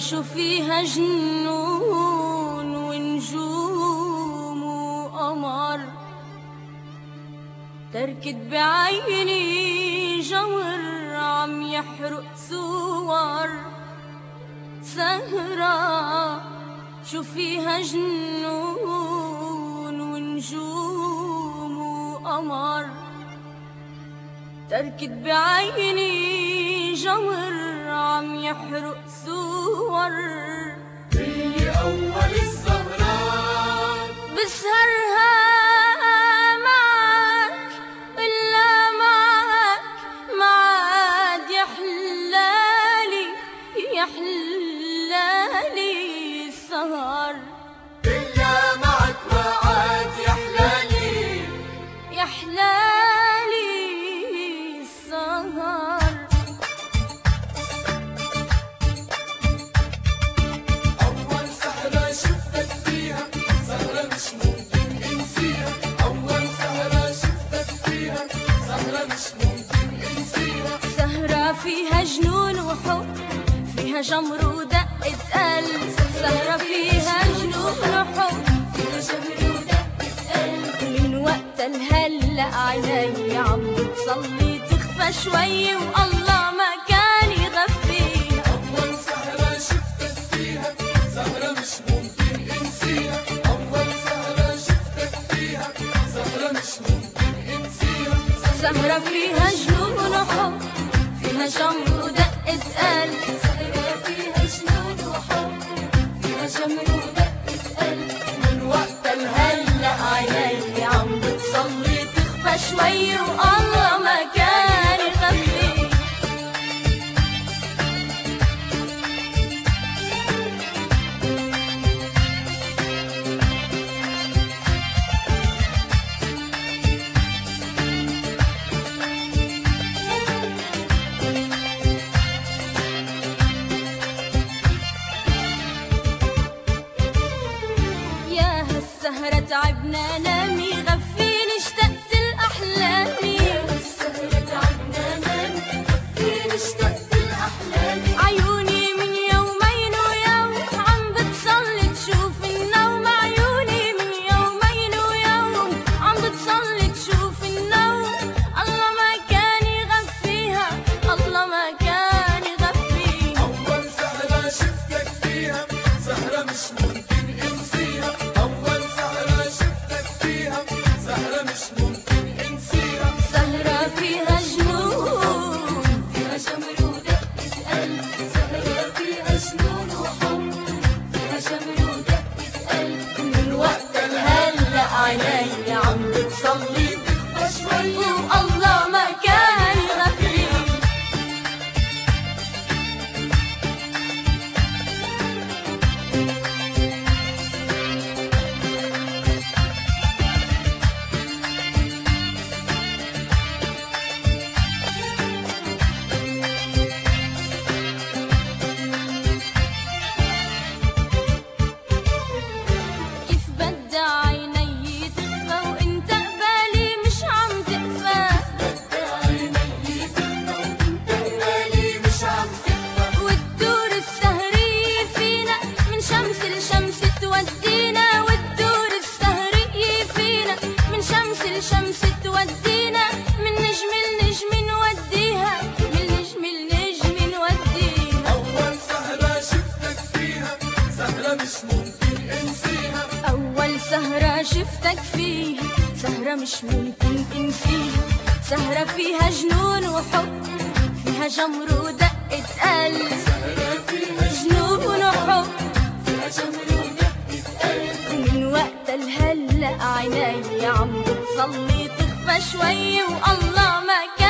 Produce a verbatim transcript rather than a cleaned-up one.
شو فيها جنون ونجوم وقمر، تركت بعيني جمر عم يحرق صور. سهرة شو فيها جنون ونجوم وقمر، تركت بعيني جمر عم يحرق صور. هي أول السهرات بسهرها معك ولا معك معاد يحلالي يحلالي السهر. إلا معك معاد يحلالي يحلالي السهر. أول سهرة شفتك فيها سهرة مش ممكن انسيها. أول سهرة شفتك فيها سهرة مش ممكن انسيها. سهرة فيها جنون وحب، فيها جمر ودقة قلب. سهرة فيها جنون وحب، فيها جمر ودقة قلب. من وقت الهلأ عيني عم بتصلي تخفى شوي والله ما كان يغفيها. أول سهرة شفتك فيها سهرة مش ممكن انسيها. أول سهرة شفتك فيها سهرة مش ممكن انسيها. سهرة فيها جنون وحب، فيها جمر ودقة قلب. سهرة فيها جنون وحب، فيها جمر ودقة قلب. من وقت هلا عيني عم بتصلي تخفى شوي والله ما كان يغفي. يا هالسهرة تعبنا نامي غفيني اشتقت لأحلامي. يا هالسهرة تعبنا نامي غفيني اشتقت لأحلامي. عيوني من يومين ويوم عم بتصلي تشوف النوم. عيوني من يومين ويوم عم بتصلي تشوف النوم. الله ما كان يغفيها، الله ما كان يغفيها. أول سهرة شفتك فيها سهرة مش ممكن انسيها. أول سهرة شفتك فيها سهرة مش ممكن انسيها. سهرة فيها جنون، فيها جمر ودقة قلب. سهرة فيها جنون وحب، فيها جمر ودقة قلب. من وقت الهلأ عيني عم بتصلي تخفى شوي والله ما كان يغفيها. كيف بدي عيني تخفى وانت قبالي مش عم تقفى. عيني تخفى وانت قبالي مش عم تخفى. والدور السهرية فينا من شمس لشمس تودينا. والدور السهرية فينا من شمس لشمس تودينا. من نجم لنجم نوديها، من نجم لنجم نوديها. أول سهرة شفتك فيها سهرة مش ممكن انسيها. أول سهرة شفتك فيها سهرة مش ممكن انسيها. سهرة فيها جنون وحب، فيها جمر ودقة قلب. سهرة فيها جنون وحب، فيها جمر ودقة قلب. من وقت الهلأ عيني عم بتصلي تخفى شوي والله ما كان